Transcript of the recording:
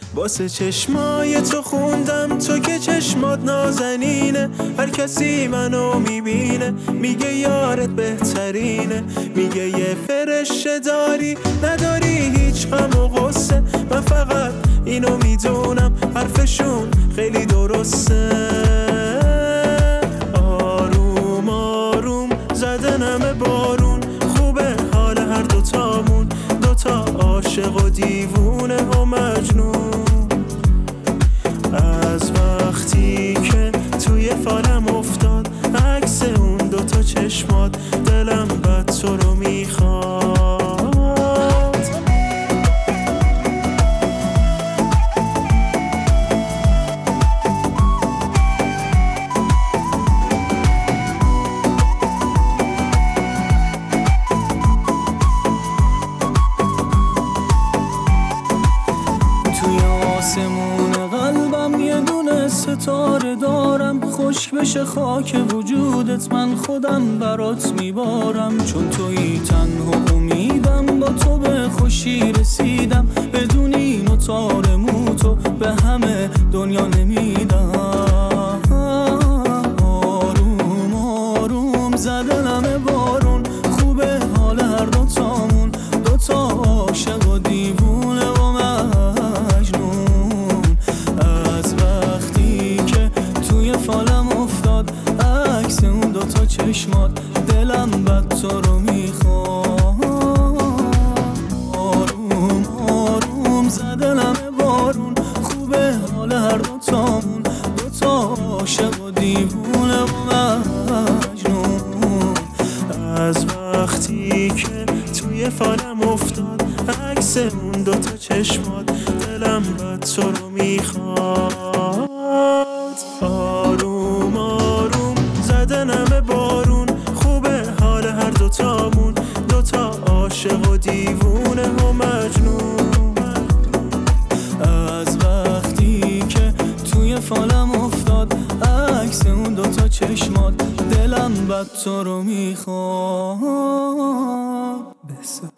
واسه چشمای تو خوندم تو که چشمات نازنینه. هر کسی منو میبینه میگه یارت بهترینه، میگه یه فرشته داری نداری هیچ غم و غصه. من فقط اینو میدونم حرفشون خیلی درسته. آروم آروم زدنم بارون، خوبه حال هر دوتامون، دوتا عاشق و دیوونه و مجنون. از وقتی که توی فالم افتاد عکس اون دوتا چشمات، دلم بد تو رو میخواد. توی آسمون قلبم یه دونه ستاره دارم، خشک بشه خاک وجودت من خودم برات میبارم. چون توی تنها امیدم با تو به خوشی رسیدم، بدون اینو تار موتو به همه دنیا نمیدم. آروم آروم زدنم بارون، خوبه حال هر دوتامون، دوتا عاشق و دیوونه و مجنون. از وقتی که توی فالم افتاد عکس اون دوتا چشمات، دلم بد تو رو میخواد. آروم آروم زدنم بارون، خوبه حال هر دوتامون، دوتا عاشق و دیوونه و مجنون. از وقتی که توی فالم افتاد عکس اون دوتا چشمات، دلم بد تو رو میخواد. آروم آروم زدنم بارون، خوبه حال هر دوتامون، دوتا عاشق و دیوونه و مجنون. از وقتی که توی فالم افتاد عکس اون دوتا چشمات، دلم بد تو رو میخواد.